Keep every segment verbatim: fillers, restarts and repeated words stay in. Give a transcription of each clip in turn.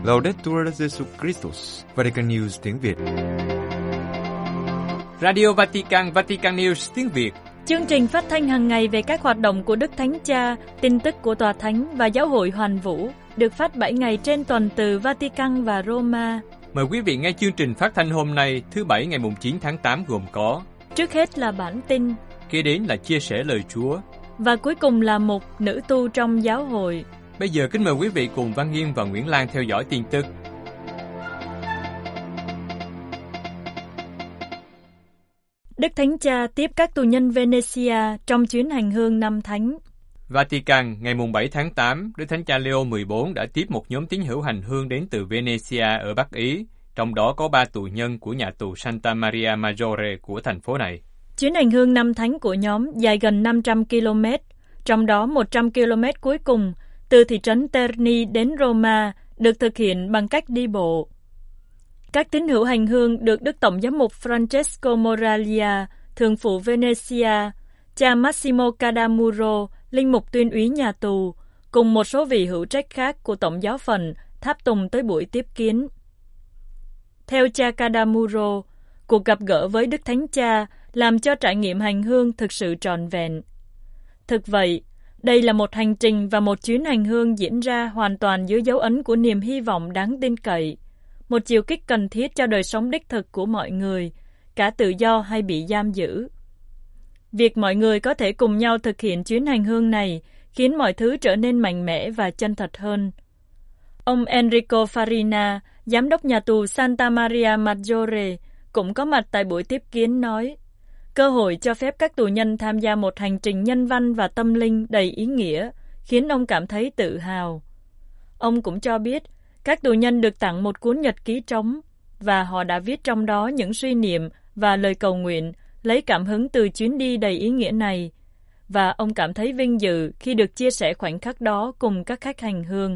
Laudetur Jesus Christus, Vatican News tiếng Việt. Radio Vatican, Vatican News tiếng Việt. Chương trình phát thanh hàng ngày về các hoạt động của Đức Thánh Cha, tin tức của Tòa Thánh và Giáo hội Hoàn Vũ, được phát bảy ngày trên tuần từ Vatican và Roma. Mời quý vị nghe chương trình phát thanh hôm nay, thứ Bảy ngày chín tháng tám gồm có: trước hết là bản tin, kế đến là chia sẻ lời Chúa, và cuối cùng là mục nữ tu trong giáo hội. Bây giờ kính mời quý vị cùng Văn Yên và Nguyễn Lan theo dõi tin tức. Đức Thánh Cha tiếp các tù nhân Venezia trong chuyến hành hương năm Thánh. Vatican, ngày bảy tháng tám, Đức Thánh Cha Leo mười bốn đã tiếp một nhóm tín hữu hành hương đến từ Venezia ở Bắc Ý, trong đó có ba tù nhân của nhà tù Santa Maria Maggiore của thành phố này. Chuyến hành hương năm Thánh của nhóm dài gần năm trăm ki lô mét, trong đó một trăm ki lô mét cuối cùng, từ thị trấn Terni đến Roma, được thực hiện bằng cách đi bộ. Các tín hữu hành hương được Đức Tổng giám mục Francesco Moraglia, thường phụ Venezia, cha Massimo Cadamuro, linh mục tuyên úy nhà tù, cùng một số vị hữu trách khác của Tổng giáo phận tháp tùng tới buổi tiếp kiến. Theo cha Cadamuro, cuộc gặp gỡ với Đức Thánh Cha làm cho trải nghiệm hành hương thực sự trọn vẹn. Thực vậy, đây là một hành trình và một chuyến hành hương diễn ra hoàn toàn dưới dấu ấn của niềm hy vọng đáng tin cậy, một chiều kích cần thiết cho đời sống đích thực của mọi người, cả tự do hay bị giam giữ. Việc mọi người có thể cùng nhau thực hiện chuyến hành hương này khiến mọi thứ trở nên mạnh mẽ và chân thật hơn. Ông Enrico Farina, giám đốc nhà tù Santa Maria Maggiore, cũng có mặt tại buổi tiếp kiến nói, cơ hội cho phép các tù nhân tham gia một hành trình nhân văn và tâm linh đầy ý nghĩa, khiến ông cảm thấy tự hào. Ông cũng cho biết, các tù nhân được tặng một cuốn nhật ký trống, và họ đã viết trong đó những suy niệm và lời cầu nguyện lấy cảm hứng từ chuyến đi đầy ý nghĩa này, và ông cảm thấy vinh dự khi được chia sẻ khoảnh khắc đó cùng các khách hành hương.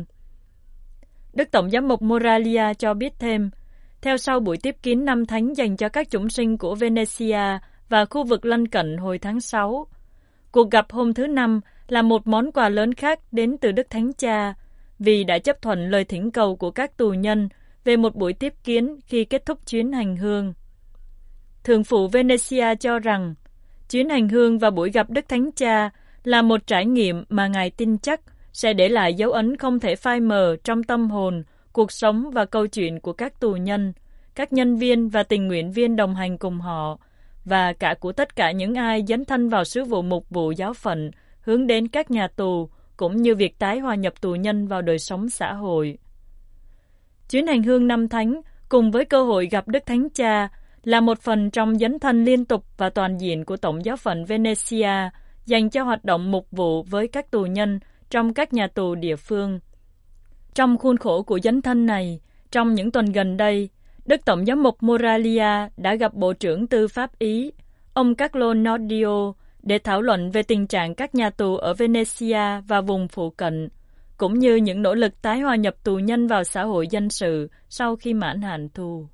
Đức Tổng giám mục Moraglia cho biết thêm, theo sau buổi tiếp kiến năm Thánh dành cho các chúng sinh của Venezia và khu vực lân cận hồi tháng sáu, cuộc gặp hôm thứ Năm là một món quà lớn khác đến từ Đức Thánh Cha, vì đã chấp thuận lời thỉnh cầu của các tù nhân về một buổi tiếp kiến khi kết thúc chuyến hành hương. Thường phụ Venezia cho rằng, chuyến hành hương và buổi gặp Đức Thánh Cha là một trải nghiệm mà Ngài tin chắc sẽ để lại dấu ấn không thể phai mờ trong tâm hồn, cuộc sống và câu chuyện của các tù nhân, các nhân viên và tình nguyện viên đồng hành cùng họ, và cả của tất cả những ai dấn thân vào sứ vụ mục vụ giáo phận hướng đến các nhà tù, cũng như việc tái hòa nhập tù nhân vào đời sống xã hội. Chuyến hành hương năm Thánh cùng với cơ hội gặp Đức Thánh Cha là một phần trong dấn thân liên tục và toàn diện của Tổng giáo phận Venezia dành cho hoạt động mục vụ với các tù nhân trong các nhà tù địa phương. Trong khuôn khổ của dấn thân này, trong những tuần gần đây, Đức Tổng giám mục Moraglia đã gặp Bộ trưởng Tư pháp Ý, ông Carlo Nordio, để thảo luận về tình trạng các nhà tù ở Venezia và vùng phụ cận, cũng như những nỗ lực tái hòa nhập tù nhân vào xã hội dân sự sau khi mãn hạn tù.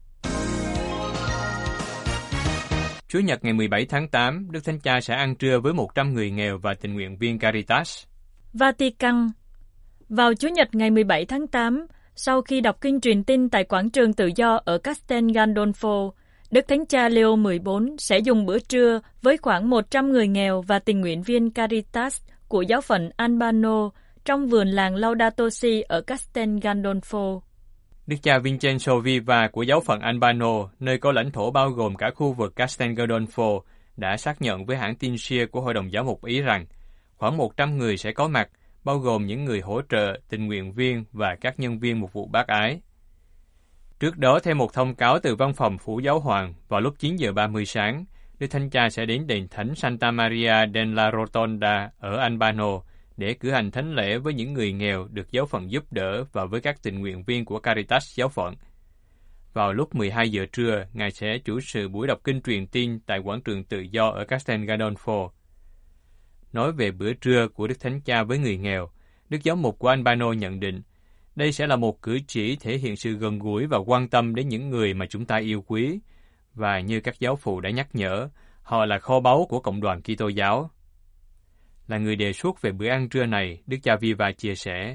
Chủ nhật ngày mười bảy tháng tám, Đức Thánh Cha sẽ ăn trưa với một trăm người nghèo và tình nguyện viên Caritas. Vatican. Vào Chủ nhật ngày mười bảy tháng tám, sau khi đọc kinh truyền tin tại quảng trường tự do ở Castel Gandolfo, Đức Thánh Cha Leo mười bốn sẽ dùng bữa trưa với khoảng một trăm người nghèo và tình nguyện viên Caritas của giáo phận Albano trong vườn làng Laudato Si ở Castel Gandolfo. Đức cha Vincenzo Viva của giáo phận Albano, nơi có lãnh thổ bao gồm cả khu vực Castel Gandolfo, đã xác nhận với hãng tin ét i a của Hội đồng Giáo mục Ý rằng khoảng một trăm người sẽ có mặt, bao gồm những người hỗ trợ, tình nguyện viên và các nhân viên mục vụ bác ái. Trước đó, theo một thông cáo từ văn phòng Phủ Giáo hoàng, vào lúc chín giờ ba mươi sáng, Đức Thánh Cha sẽ đến đền thánh Santa Maria della Rotonda ở Albano để cử hành thánh lễ với những người nghèo được giáo phận giúp đỡ và với các tình nguyện viên của Caritas giáo phận. Vào lúc mười hai giờ trưa, Ngài sẽ chủ sự buổi đọc kinh truyền tin tại quảng trường tự do ở Castel Gandolfo. Nói về bữa trưa của Đức Thánh Cha với người nghèo, Đức Giám mục của Albano nhận định, đây sẽ là một cử chỉ thể hiện sự gần gũi và quan tâm đến những người mà chúng ta yêu quý, và như các giáo phụ đã nhắc nhở, họ là kho báu của cộng đoàn Kitô giáo. Là người đề xuất về bữa ăn trưa này, Đức cha Viva chia sẻ,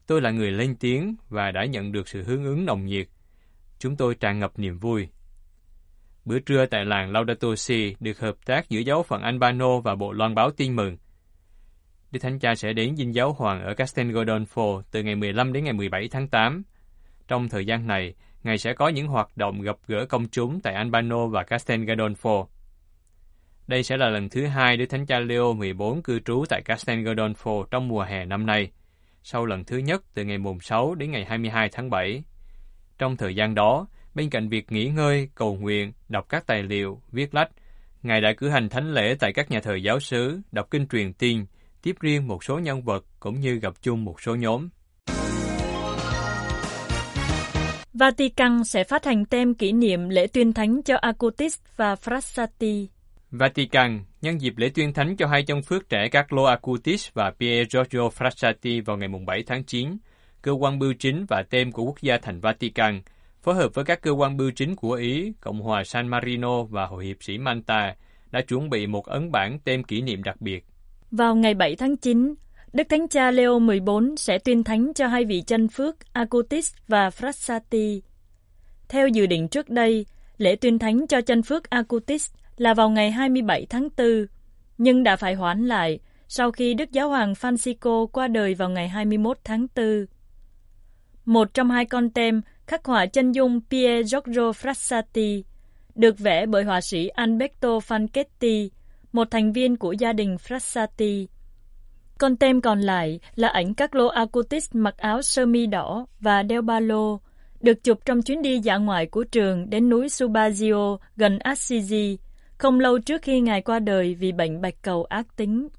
Tôi là người lên tiếng và đã nhận được sự hưởng ứng nồng nhiệt. Chúng tôi tràn ngập niềm vui. Bữa trưa tại làng Laudato Si được hợp tác giữa giáo phận Albano và Bộ Loan báo Tin mừng. Đức Thánh Cha sẽ đến dinh giáo hoàng ở Castel Gandolfo từ ngày mười lăm đến ngày mười bảy tháng tám. Trong thời gian này, Ngài sẽ có những hoạt động gặp gỡ công chúng tại Albano và Castel Gandolfo. Đây sẽ là lần thứ hai Đức Thánh Cha Leo mười bốn cư trú tại Castel Gandolfo trong mùa hè năm nay, sau lần thứ nhất từ ngày mùng sáu đến ngày hai mươi hai tháng bảy. Trong thời gian đó, bên cạnh việc nghỉ ngơi, cầu nguyện, đọc các tài liệu, viết lách, Ngài đã cử hành thánh lễ tại các nhà thờ giáo xứ, đọc kinh truyền tin, tiếp riêng một số nhân vật cũng như gặp chung một số nhóm. Vatican sẽ phát hành tem kỷ niệm lễ tuyên thánh cho Acutis và Frassati. Vatican nhân dịp lễ tuyên thánh cho hai chân phước trẻ Carlo Acutis và Pier Giorgio Frassati vào ngày bảy tháng chín, cơ quan bưu chính và tem của quốc gia thành Vatican phối hợp với các cơ quan bưu chính của Ý, Cộng hòa San Marino và Hội hiệp sĩ Malta đã chuẩn bị một ấn bản tem kỷ niệm đặc biệt. Vào ngày bảy tháng chín, Đức Thánh Cha Leo mười bốn sẽ tuyên thánh cho hai vị chân phước Acutis và Frassati. Theo dự định trước đây, lễ tuyên thánh cho chân phước Acutis là vào ngày hai mươi bảy tháng tư, nhưng đã phải hoãn lại sau khi Đức Giáo hoàng Francisco qua đời vào ngày hai mươi mốt tháng tư. Một trong hai con tem khắc họa chân dung Pier Giorgio Frassati, được vẽ bởi họa sĩ Alberto Fanchetti, một thành viên của gia đình Frassati. Con tem còn lại là ảnh Carlo Acutis mặc áo sơ mi đỏ và đeo ba lô, được chụp trong chuyến đi dã ngoại của trường đến núi Subasio gần Assisi, không lâu trước khi Ngài qua đời vì bệnh bạch cầu ác tính.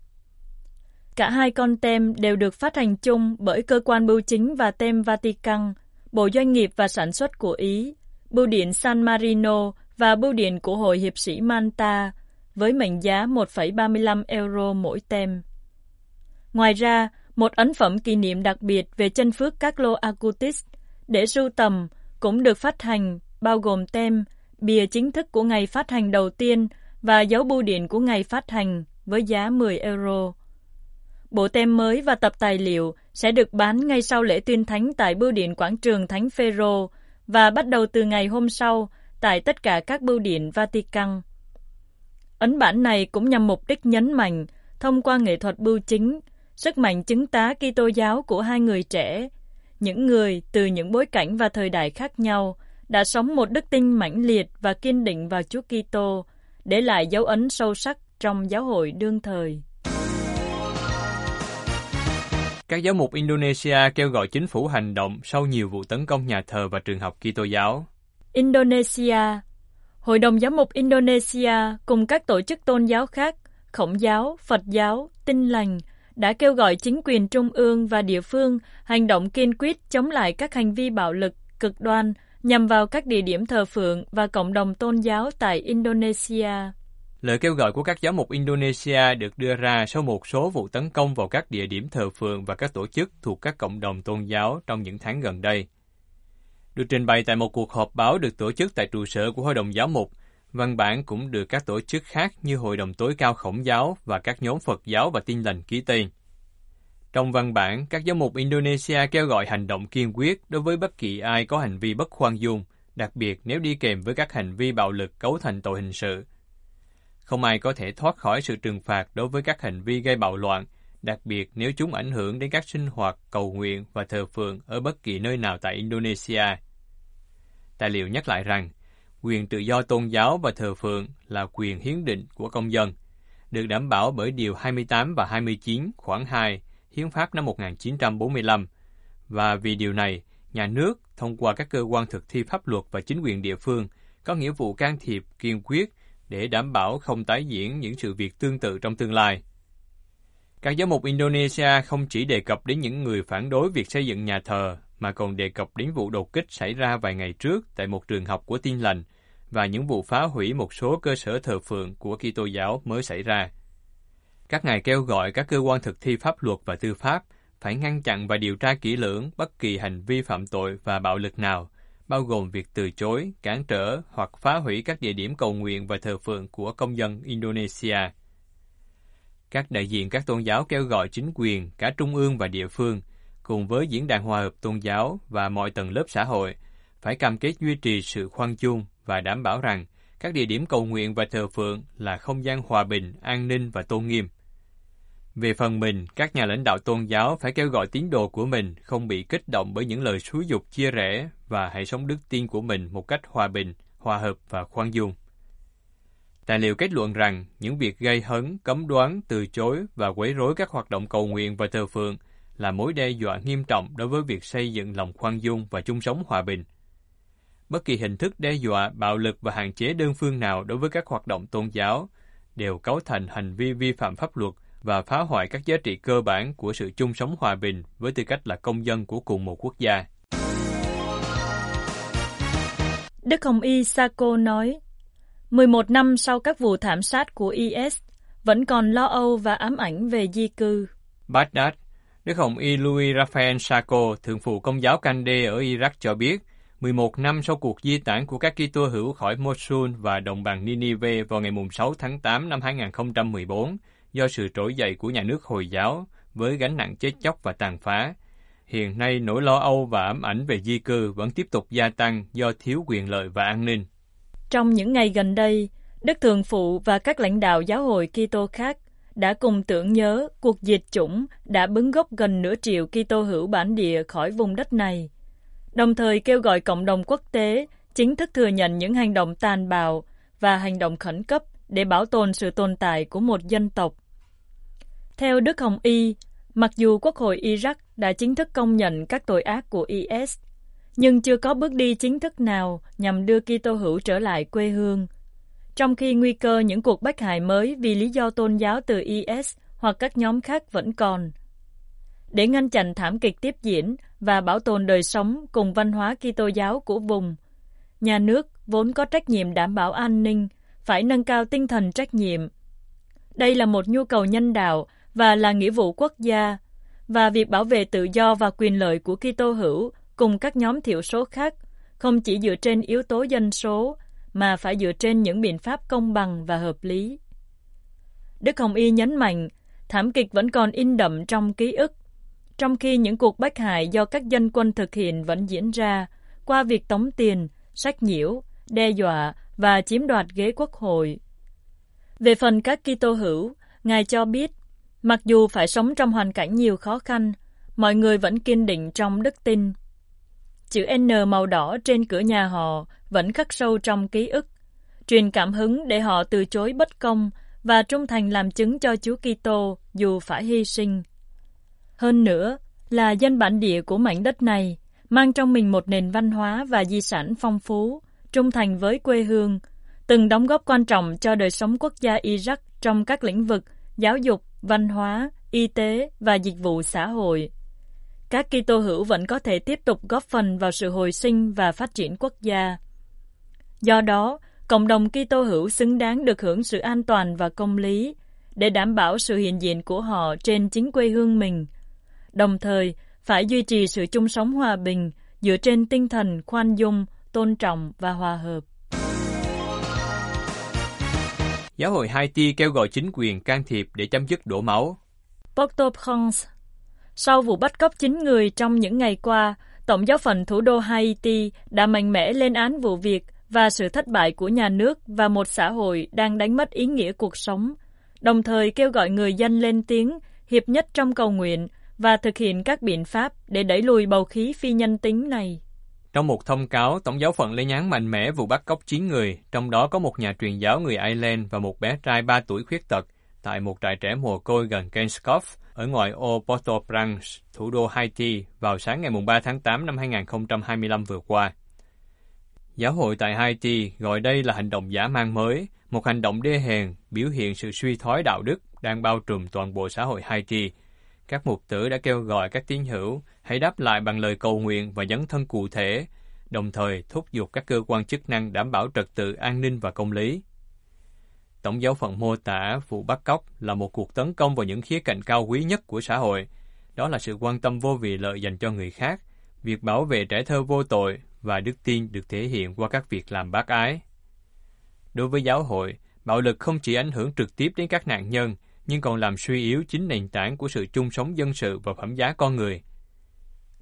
Cả hai con tem đều được phát hành chung bởi Cơ quan Bưu chính và Tem Vatican, Bộ Doanh nghiệp và Sản xuất của Ý, Bưu điện San Marino và Bưu điện của Hội hiệp sĩ Malta, với mệnh giá một phẩy ba mươi lăm euro mỗi tem. Ngoài ra, một ấn phẩm kỷ niệm đặc biệt về chân phước Carlo Acutis để sưu tầm cũng được phát hành, bao gồm tem, bìa chính thức của ngày phát hành đầu tiên và dấu bưu điện của ngày phát hành với giá mười euro. Bộ tem mới và tập tài liệu sẽ được bán ngay sau lễ tuyên thánh tại bưu điện quảng trường Thánh Phêrô và bắt đầu từ ngày hôm sau tại tất cả các bưu điện Vatican. Ấn bản này cũng nhằm mục đích nhấn mạnh, thông qua nghệ thuật bưu chính, sức mạnh chứng tá Kitô giáo của hai người trẻ, những người từ những bối cảnh và thời đại khác nhau đã sống một đức tin mãnh liệt và kiên định vào Chúa Kitô, để lại dấu ấn sâu sắc trong giáo hội đương thời. Các giáo mục Indonesia kêu gọi chính phủ hành động sau nhiều vụ tấn công nhà thờ và trường học Kitô giáo. Indonesia. Hội đồng Giám mục Indonesia cùng các tổ chức tôn giáo khác, Khổng giáo, Phật giáo, Tin lành, đã kêu gọi chính quyền trung ương và địa phương hành động kiên quyết chống lại các hành vi bạo lực, cực đoan nhằm vào các địa điểm thờ phượng và cộng đồng tôn giáo tại Indonesia. Lời kêu gọi của các giáo mục Indonesia được đưa ra sau một số vụ tấn công vào các địa điểm thờ phượng và các tổ chức thuộc các cộng đồng tôn giáo trong những tháng gần đây. Được trình bày tại một cuộc họp báo được tổ chức tại trụ sở của Hội đồng Giáo mục, văn bản cũng được các tổ chức khác như Hội đồng Tối cao Khổng giáo và các nhóm Phật giáo và Tin lành ký tên. Trong văn bản, các giáo mục Indonesia kêu gọi hành động kiên quyết đối với bất kỳ ai có hành vi bất khoan dung, đặc biệt nếu đi kèm với các hành vi bạo lực cấu thành tội hình sự. Không ai có thể thoát khỏi sự trừng phạt đối với các hành vi gây bạo loạn, đặc biệt nếu chúng ảnh hưởng đến các sinh hoạt, cầu nguyện và thờ phượng ở bất kỳ nơi nào tại Indonesia. Tài liệu nhắc lại rằng, quyền tự do tôn giáo và thờ phượng là quyền hiến định của công dân, được đảm bảo bởi Điều hai mươi tám và hai mươi chín khoản hai Hiến pháp năm một nghìn chín trăm bốn mươi lăm, và vì điều này, nhà nước, thông qua các cơ quan thực thi pháp luật và chính quyền địa phương, có nghĩa vụ can thiệp kiên quyết để đảm bảo không tái diễn những sự việc tương tự trong tương lai. Các giáo mục Indonesia không chỉ đề cập đến những người phản đối việc xây dựng nhà thờ, mà còn đề cập đến vụ đột kích xảy ra vài ngày trước tại một trường học của Tin lành và những vụ phá hủy một số cơ sở thờ phượng của Kitô giáo mới xảy ra. Các ngài kêu gọi các cơ quan thực thi pháp luật và tư pháp phải ngăn chặn và điều tra kỹ lưỡng bất kỳ hành vi phạm tội và bạo lực nào, bao gồm việc từ chối, cản trở hoặc phá hủy các địa điểm cầu nguyện và thờ phượng của công dân Indonesia. Các đại diện các tôn giáo kêu gọi chính quyền, cả trung ương và địa phương, cùng với Diễn đàn Hòa hợp Tôn giáo và mọi tầng lớp xã hội, phải cam kết duy trì sự khoan dung và đảm bảo rằng các địa điểm cầu nguyện và thờ phượng là không gian hòa bình, an ninh và tôn nghiêm. Về phần mình, các nhà lãnh đạo tôn giáo phải kêu gọi tín đồ của mình không bị kích động bởi những lời xúi giục chia rẽ và hãy sống đức tin của mình một cách hòa bình, hòa hợp và khoan dung. Tài liệu kết luận rằng những việc gây hấn, cấm đoán, từ chối và quấy rối các hoạt động cầu nguyện và thờ phượng là mối đe dọa nghiêm trọng đối với việc xây dựng lòng khoan dung và chung sống hòa bình. Bất kỳ hình thức đe dọa, bạo lực và hạn chế đơn phương nào đối với các hoạt động tôn giáo đều cấu thành hành vi vi phạm pháp luật và phá hoại các giá trị cơ bản của sự chung sống hòa bình với tư cách là công dân của cùng một quốc gia. Đức Hồng Y Sako nói, mười một năm sau các vụ thảm sát của i ét, vẫn còn lo âu và ám ảnh về di cư. Baghdad, Đức Hồng Y Louis Raphael Sako, thượng phụ Công giáo Kande ở Iraq cho biết, mười một năm sau cuộc di tản của các Kitô hữu khỏi Mosul và đồng bằng Ninive vào ngày sáu tháng tám năm hai nghìn không trăm mười bốn, do sự trỗi dậy của nhà nước Hồi giáo với gánh nặng chết chóc và tàn phá, hiện nay nỗi lo âu và ám ảnh về di cư vẫn tiếp tục gia tăng do thiếu quyền lợi và an ninh. Trong những ngày gần đây, Đức Thượng Phụ và các lãnh đạo giáo hội Kitô khác đã cùng tưởng nhớ cuộc diệt chủng đã bứng gốc gần nửa triệu Kitô hữu bản địa khỏi vùng đất này, đồng thời kêu gọi cộng đồng quốc tế chính thức thừa nhận những hành động tàn bạo và hành động khẩn cấp để bảo tồn sự tồn tại của một dân tộc. Theo Đức Hồng Y, mặc dù Quốc hội Iraq đã chính thức công nhận các tội ác của i ét, nhưng chưa có bước đi chính thức nào nhằm đưa Kitô hữu trở lại quê hương, trong khi nguy cơ những cuộc bách hại mới vì lý do tôn giáo từ i ét hoặc các nhóm khác vẫn còn. Để ngăn chặn thảm kịch tiếp diễn và bảo tồn đời sống cùng văn hóa Kitô giáo của vùng, nhà nước vốn có trách nhiệm đảm bảo an ninh phải nâng cao tinh thần trách nhiệm. Đây là một nhu cầu nhân đạo và là nghĩa vụ quốc gia, và việc bảo vệ tự do và quyền lợi của Kitô hữu cùng các nhóm thiểu số khác không chỉ dựa trên yếu tố dân số, mà phải dựa trên những biện pháp công bằng và hợp lý. Đức Hồng Y nhấn mạnh, thảm kịch vẫn còn in đậm trong ký ức, trong khi những cuộc bách hại do các dân quân thực hiện vẫn diễn ra qua việc tống tiền, sách nhiễu, đe dọa và chiếm đoạt ghế quốc hội. Về phần các Kitô hữu, Ngài cho biết, mặc dù phải sống trong hoàn cảnh nhiều khó khăn, mọi người vẫn kiên định trong đức tin. Chữ N màu đỏ trên cửa nhà họ vẫn khắc sâu trong ký ức, truyền cảm hứng để họ từ chối bất công và trung thành làm chứng cho Chúa Kitô dù phải hy sinh. Hơn nữa là dân bản địa của mảnh đất này, mang trong mình một nền văn hóa và di sản phong phú, trung thành với quê hương, từng đóng góp quan trọng cho đời sống quốc gia Iraq trong các lĩnh vực giáo dục, văn hóa, y tế và dịch vụ xã hội. Các Kitô hữu vẫn có thể tiếp tục góp phần vào sự hồi sinh và phát triển quốc gia. Do đó, cộng đồng Kitô hữu xứng đáng được hưởng sự an toàn và công lý để đảm bảo sự hiện diện của họ trên chính quê hương mình, đồng thời phải duy trì sự chung sống hòa bình dựa trên tinh thần khoan dung, tôn trọng và hòa hợp. Giáo hội Haiti kêu gọi chính quyền can thiệp để chấm dứt đổ máu. Port-au-Prince. Sau vụ bắt cóc chín người trong những ngày qua, Tổng giáo phận thủ đô Haiti đã mạnh mẽ lên án vụ việc và sự thất bại của nhà nước và một xã hội đang đánh mất ý nghĩa cuộc sống, đồng thời kêu gọi người dân lên tiếng, hiệp nhất trong cầu nguyện và thực hiện các biện pháp để đẩy lùi bầu khí phi nhân tính này. Trong một thông cáo, Tổng giáo phận lên án mạnh mẽ vụ bắt cóc chín người, trong đó có một nhà truyền giáo người Ireland và một bé trai ba tuổi khuyết tật, tại một trại trẻ mồ côi gần Kenskoff, ở ngoại ô Port-au-Prince, thủ đô Haiti, vào sáng ngày ba tháng tám năm hai nghìn không trăm hai mươi lăm vừa qua. Giáo hội tại Haiti gọi đây là hành động dã man mới, một hành động đê hèn, biểu hiện sự suy thoái đạo đức đang bao trùm toàn bộ xã hội Haiti. Các mục tử đã kêu gọi các tín hữu hãy đáp lại bằng lời cầu nguyện và dấn thân cụ thể, đồng thời thúc giục các cơ quan chức năng đảm bảo trật tự an ninh và công lý. Tổng giáo phận mô tả vụ bắt cóc là một cuộc tấn công vào những khía cạnh cao quý nhất của xã hội, đó là sự quan tâm vô vị lợi dành cho người khác, việc bảo vệ trẻ thơ vô tội và đức tin được thể hiện qua các việc làm bác ái. Đối với giáo hội, bạo lực không chỉ ảnh hưởng trực tiếp đến các nạn nhân, nhưng còn làm suy yếu chính nền tảng của sự chung sống dân sự và phẩm giá con người.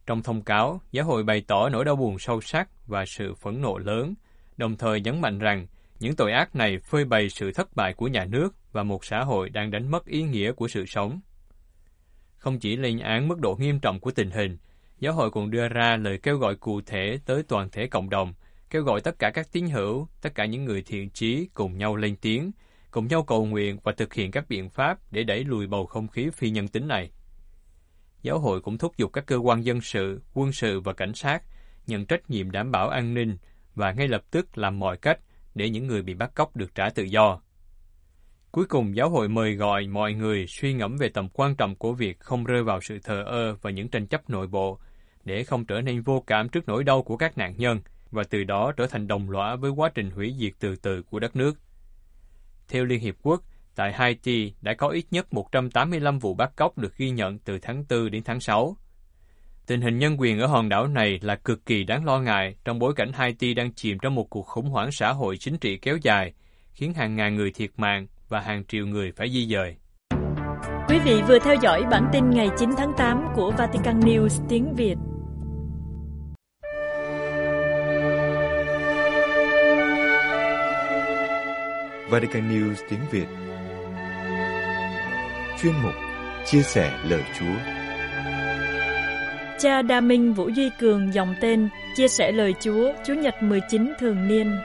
Trong thông cáo, giáo hội bày tỏ nỗi đau buồn sâu sắc và sự phẫn nộ lớn, đồng thời nhấn mạnh rằng những tội ác này phơi bày sự thất bại của nhà nước và một xã hội đang đánh mất ý nghĩa của sự sống. Không chỉ lên án mức độ nghiêm trọng của tình hình, giáo hội còn đưa ra lời kêu gọi cụ thể tới toàn thể cộng đồng, kêu gọi tất cả các tín hữu, tất cả những người thiện chí cùng nhau lên tiếng, cùng nhau cầu nguyện và thực hiện các biện pháp để đẩy lùi bầu không khí phi nhân tính này. Giáo hội cũng thúc giục các cơ quan dân sự, quân sự và cảnh sát nhận trách nhiệm đảm bảo an ninh và ngay lập tức làm mọi cách để những người bị bắt cóc được trả tự do. Cuối cùng, giáo hội mời gọi mọi người suy ngẫm về tầm quan trọng của việc không rơi vào sự thờ ơ và những tranh chấp nội bộ, để không trở nên vô cảm trước nỗi đau của các nạn nhân và từ đó trở thành đồng lõa với quá trình hủy diệt từ từ của đất nước. Theo Liên Hiệp Quốc, tại Haiti đã có ít nhất một trăm tám mươi lăm vụ bắt cóc được ghi nhận từ tháng tư đến tháng sáu. Tình hình nhân quyền ở hòn đảo này là cực kỳ đáng lo ngại trong bối cảnh Haiti đang chìm trong một cuộc khủng hoảng xã hội chính trị kéo dài, khiến hàng ngàn người thiệt mạng và hàng triệu người phải di dời. Quý vị vừa theo dõi bản tin ngày chín tháng tám của Vatican News tiếng Việt. Vatican News tiếng Việt. Chuyên mục Chia sẻ lời Chúa. Cha Đa Minh Vũ Duy Cường dòng tên Chia sẻ lời Chúa Chủ nhật mười chín thường niên.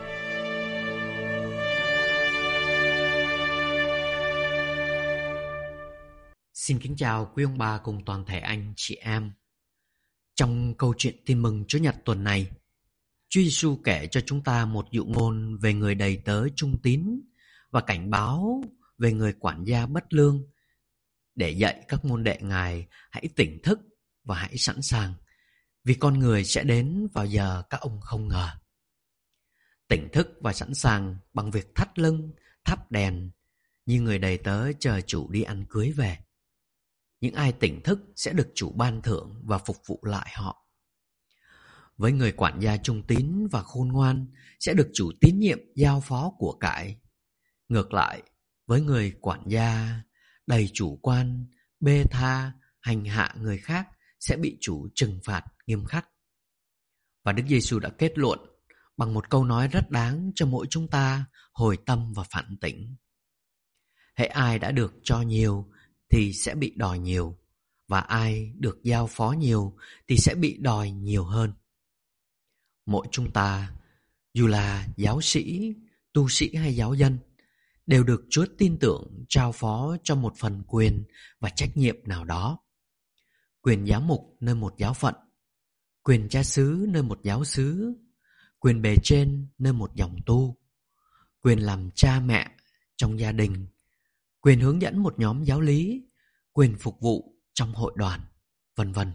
Xin kính chào quý ông bà cùng toàn thể anh chị em. Trong câu chuyện tin mừng Chúa Nhật tuần này, Chúa Giêsu kể cho chúng ta một dụ ngôn về người đầy tớ trung tín và cảnh báo về người quản gia bất lương để dạy các môn đệ Ngài hãy tỉnh thức và hãy sẵn sàng, vì con người sẽ đến vào giờ các ông không ngờ. Tỉnh thức và sẵn sàng bằng việc thắt lưng, thắp đèn, như người đầy tớ chờ chủ đi ăn cưới về. Những ai tỉnh thức sẽ được chủ ban thưởng và phục vụ lại họ. Với người quản gia trung tín và khôn ngoan sẽ được chủ tín nhiệm giao phó của cải. Ngược lại, với người quản gia đầy chủ quan, bê tha, hành hạ người khác sẽ bị chủ trừng phạt nghiêm khắc. Và Đức Giêsu đã kết luận bằng một câu nói rất đáng cho mỗi chúng ta hồi tâm và phản tỉnh. Hễ ai đã được cho nhiều thì sẽ bị đòi nhiều, và ai được giao phó nhiều thì sẽ bị đòi nhiều hơn. Mỗi chúng ta, dù là giáo sĩ, tu sĩ hay giáo dân, đều được Chúa tin tưởng trao phó cho một phần quyền và trách nhiệm nào đó. Quyền giám mục nơi một giáo phận, quyền cha xứ nơi một giáo xứ, quyền bề trên nơi một dòng tu, quyền làm cha mẹ trong gia đình, quyền hướng dẫn một nhóm giáo lý, quyền phục vụ trong hội đoàn, vân vân.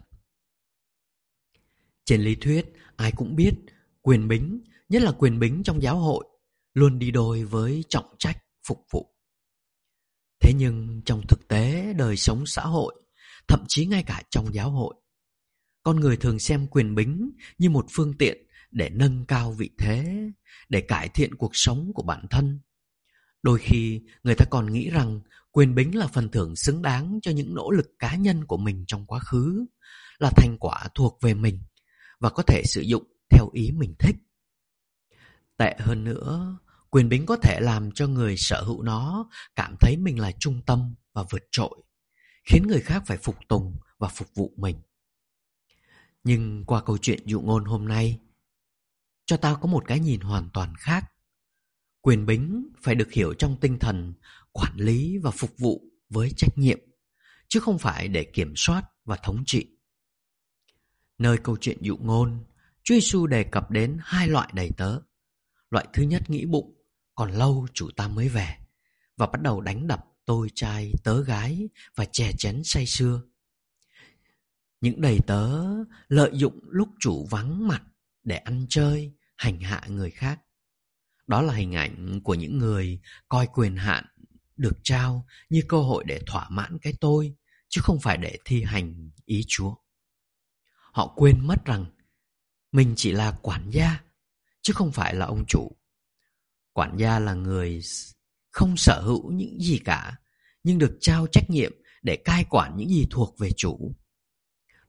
Trên lý thuyết, ai cũng biết quyền bính, nhất là quyền bính trong giáo hội, luôn đi đôi với trọng trách phục vụ. Thế nhưng trong thực tế đời sống xã hội, thậm chí ngay cả trong giáo hội, con người thường xem quyền bính như một phương tiện để nâng cao vị thế, để cải thiện cuộc sống của bản thân. Đôi khi người ta còn nghĩ rằng quyền bính là phần thưởng xứng đáng cho những nỗ lực cá nhân của mình trong quá khứ, là thành quả thuộc về mình và có thể sử dụng theo ý mình thích. Tệ hơn nữa, quyền bính có thể làm cho người sở hữu nó cảm thấy mình là trung tâm và vượt trội, khiến người khác phải phục tùng và phục vụ mình. Nhưng qua câu chuyện dụ ngôn hôm nay, cho ta có một cái nhìn hoàn toàn khác. Quyền bính phải được hiểu trong tinh thần quản lý và phục vụ với trách nhiệm, chứ không phải để kiểm soát và thống trị. Nơi câu chuyện dụ ngôn, Chúa Giêsu đề cập đến hai loại đầy tớ. Loại thứ nhất nghĩ bụng, còn lâu chủ ta mới về, và bắt đầu đánh đập tôi trai tớ gái và chè chén say sưa. Những đầy tớ lợi dụng lúc chủ vắng mặt để ăn chơi, hành hạ người khác. Đó là hình ảnh của những người coi quyền hạn được trao như cơ hội để thỏa mãn cái tôi, chứ không phải để thi hành ý Chúa. Họ quên mất rằng mình chỉ là quản gia, chứ không phải là ông chủ. Quản gia là người không sở hữu những gì cả, nhưng được trao trách nhiệm để cai quản những gì thuộc về chủ.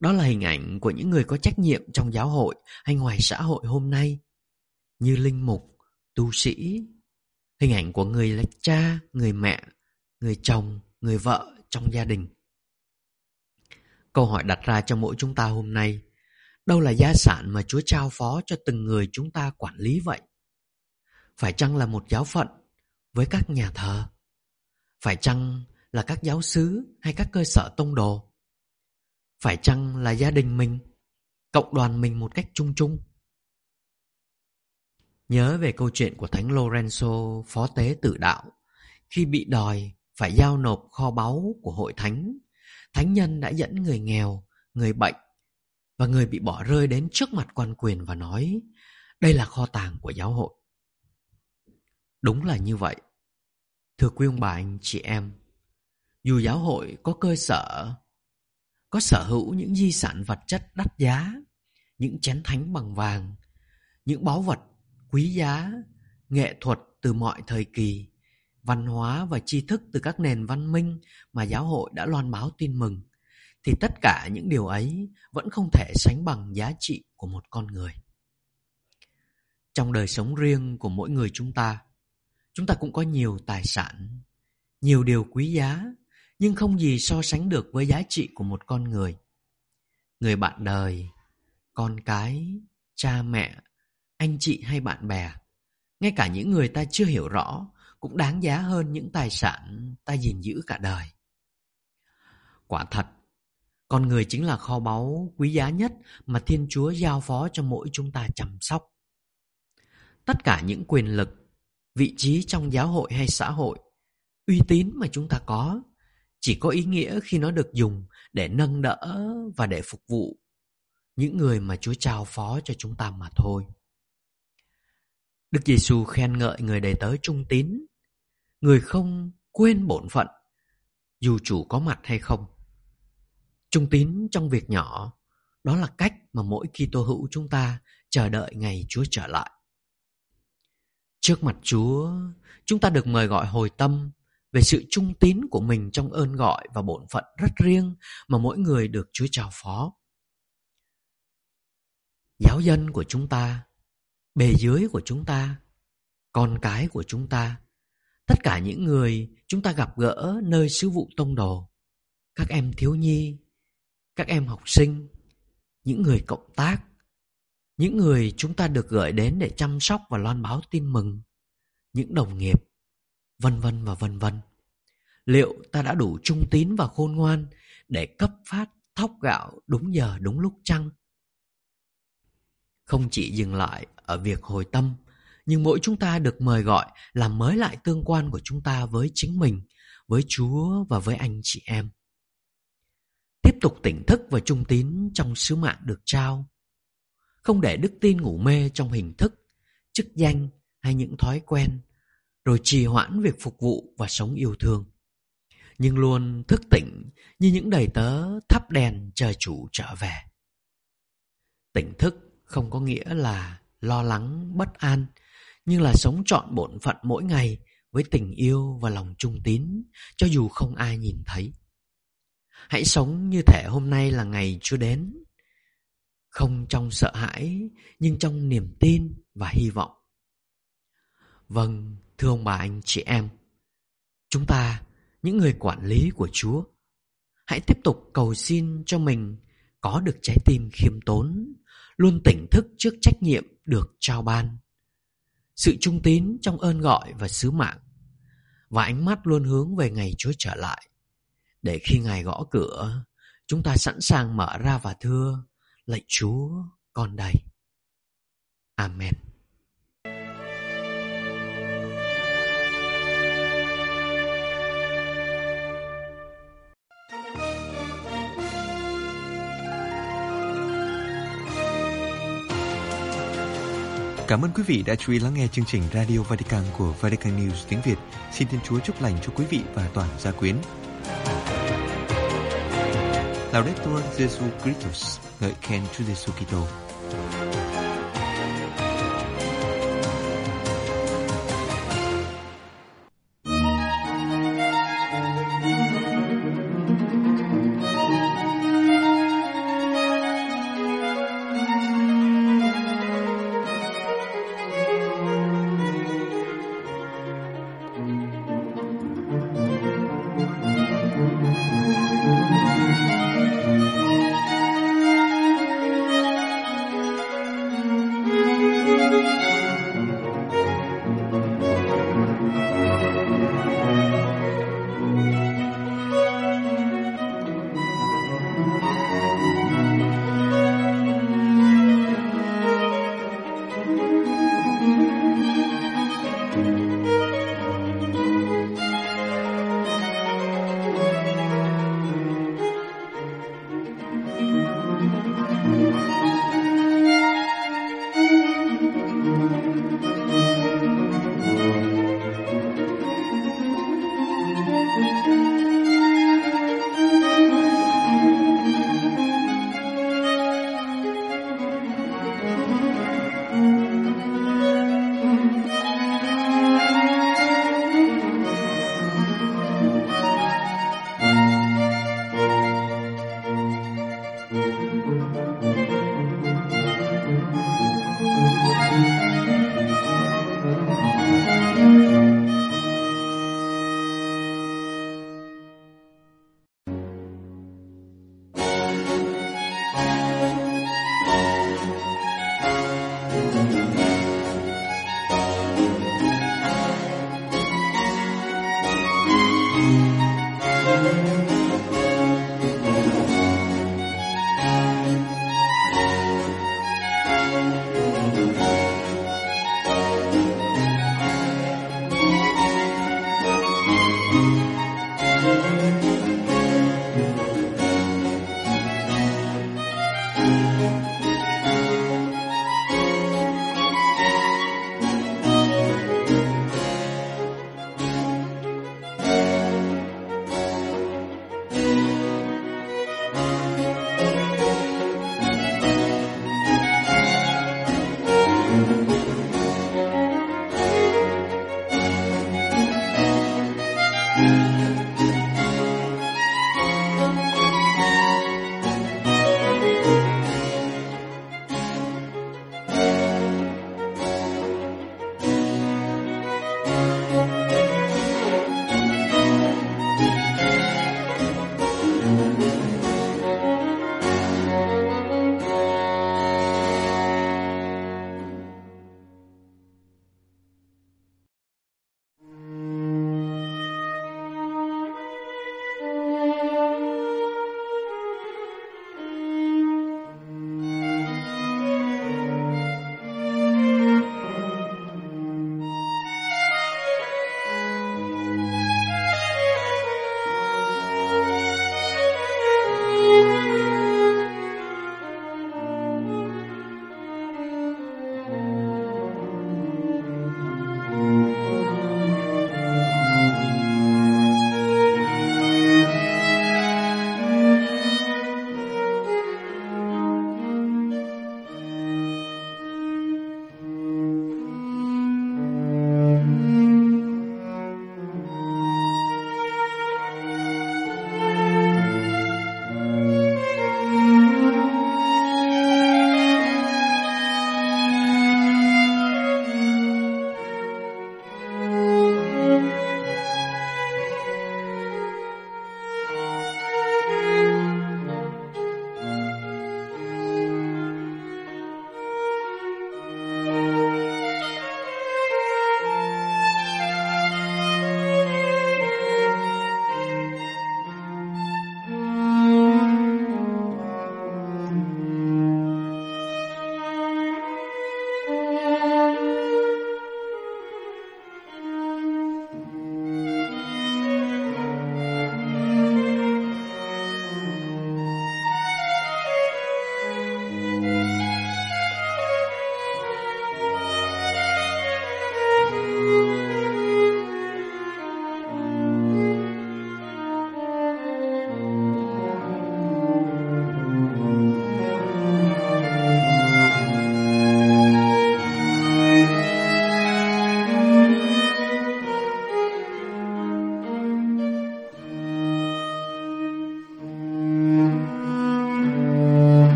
Đó là hình ảnh của những người có trách nhiệm trong giáo hội hay ngoài xã hội hôm nay, như linh mục, tu sĩ, hình ảnh của người là cha, người mẹ, người chồng, người vợ trong gia đình. Câu hỏi đặt ra cho mỗi chúng ta hôm nay, đâu là gia sản mà Chúa trao phó cho từng người chúng ta quản lý vậy? Phải chăng là một giáo phận với các nhà thờ? Phải chăng là các giáo xứ hay các cơ sở tông đồ? Phải chăng là gia đình mình, cộng đoàn mình một cách chung chung? Nhớ về câu chuyện của Thánh Lorenzo, phó tế tử đạo, khi bị đòi phải giao nộp kho báu của hội thánh, thánh nhân đã dẫn người nghèo, người bệnh và người bị bỏ rơi đến trước mặt quan quyền và nói, đây là kho tàng của giáo hội. Đúng là như vậy. Thưa quý ông bà anh chị em, dù giáo hội có cơ sở, có sở hữu những di sản vật chất đắt giá, những chén thánh bằng vàng, những báu vật quý giá, nghệ thuật từ mọi thời kỳ, văn hóa và tri thức từ các nền văn minh mà giáo hội đã loan báo tin mừng, thì tất cả những điều ấy vẫn không thể sánh bằng giá trị của một con người. Trong đời sống riêng của mỗi người chúng ta, chúng ta cũng có nhiều tài sản, nhiều điều quý giá, nhưng không gì so sánh được với giá trị của một con người. Người bạn đời, con cái, cha mẹ, anh chị hay bạn bè, ngay cả những người ta chưa hiểu rõ, cũng đáng giá hơn những tài sản ta gìn giữ cả đời. Quả thật, con người chính là kho báu quý giá nhất mà Thiên Chúa giao phó cho mỗi chúng ta chăm sóc. Tất cả những quyền lực, vị trí trong giáo hội hay xã hội, uy tín mà chúng ta có, chỉ có ý nghĩa khi nó được dùng để nâng đỡ và để phục vụ những người mà Chúa trao phó cho chúng ta mà thôi. Đức Giêsu khen ngợi người đầy tớ trung tín, người không quên bổn phận, dù chủ có mặt hay không. Trung tín trong việc nhỏ, đó là cách mà mỗi Kitô hữu chúng ta chờ đợi ngày Chúa trở lại. Trước mặt Chúa, chúng ta được mời gọi hồi tâm về sự trung tín của mình trong ơn gọi và bổn phận rất riêng mà mỗi người được Chúa trao phó. Giáo dân của chúng ta, bề dưới của chúng ta, con cái của chúng ta, tất cả những người chúng ta gặp gỡ nơi sứ vụ tông đồ, các em thiếu nhi, các em học sinh, những người cộng tác, những người chúng ta được gửi đến để chăm sóc và loan báo tin mừng, những đồng nghiệp, vân vân và vân vân. Liệu ta đã đủ trung tín và khôn ngoan để cấp phát thóc gạo đúng giờ đúng lúc chăng? Không chỉ dừng lại ở việc hồi tâm, nhưng mỗi chúng ta được mời gọi làm mới lại tương quan của chúng ta với chính mình, với Chúa và với anh chị em. Tiếp tục tỉnh thức và trung tín trong sứ mạng được trao. Không để đức tin ngủ mê trong hình thức, chức danh hay những thói quen, rồi trì hoãn việc phục vụ và sống yêu thương. Nhưng luôn thức tỉnh như những đầy tớ thắp đèn chờ chủ trở về. Tỉnh thức không có nghĩa là lo lắng, bất an, nhưng là sống trọn bổn phận mỗi ngày với tình yêu và lòng trung tín, cho dù không ai nhìn thấy. Hãy sống như thể hôm nay là ngày Chúa đến, không trong sợ hãi, nhưng trong niềm tin và hy vọng. Vâng, thưa ông bà anh chị em, chúng ta, những người quản lý của Chúa, hãy tiếp tục cầu xin cho mình có được trái tim khiêm tốn, luôn tỉnh thức trước trách nhiệm được trao ban, sự trung tín trong ơn gọi và sứ mạng, và ánh mắt luôn hướng về ngày Chúa trở lại, để khi Ngài gõ cửa, chúng ta sẵn sàng mở ra và thưa: lạy Chúa, con đây. Amen. Cảm ơn quý vị đã chú ý lắng nghe chương trình Radio Vatican của Vatican News tiếng Việt. Xin Thiên Chúa chúc lành cho quý vị và toàn gia quyến. Laudetur Jesu Christus, ngợi khen Chúa Giêsu Kitô.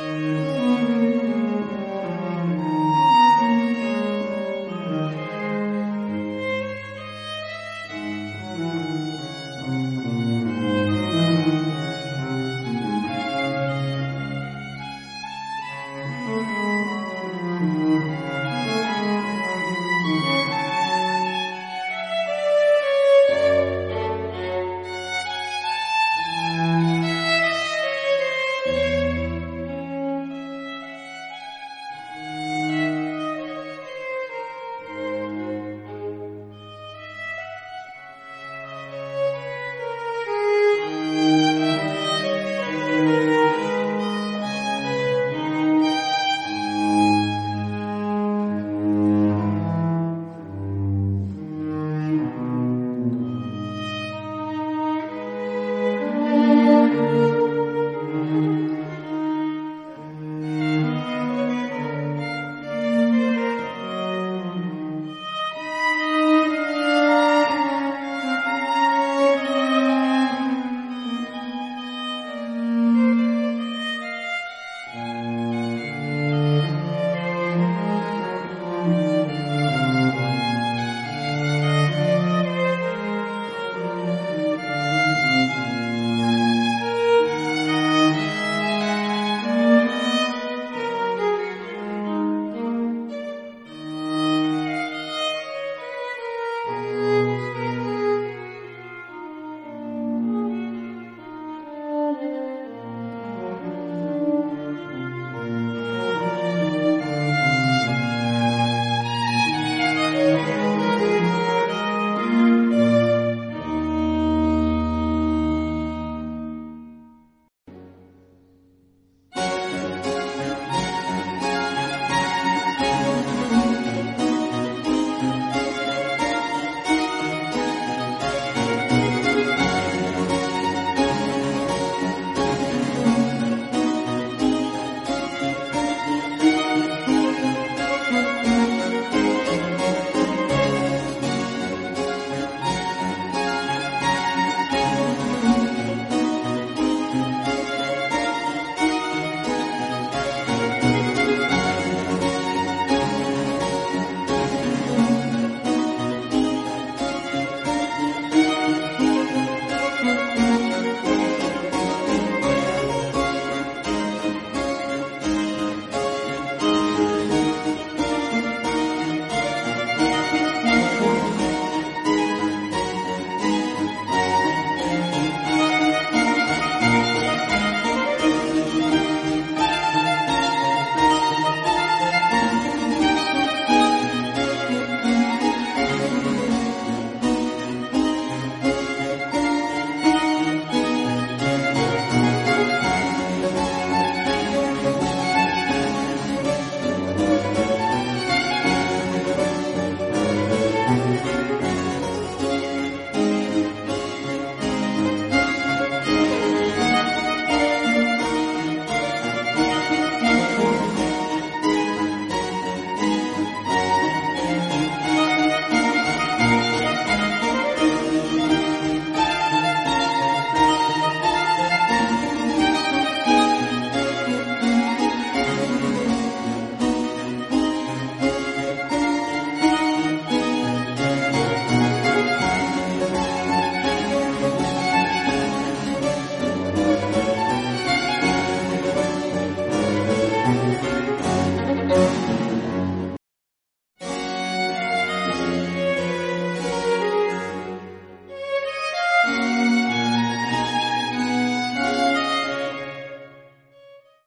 Thank you.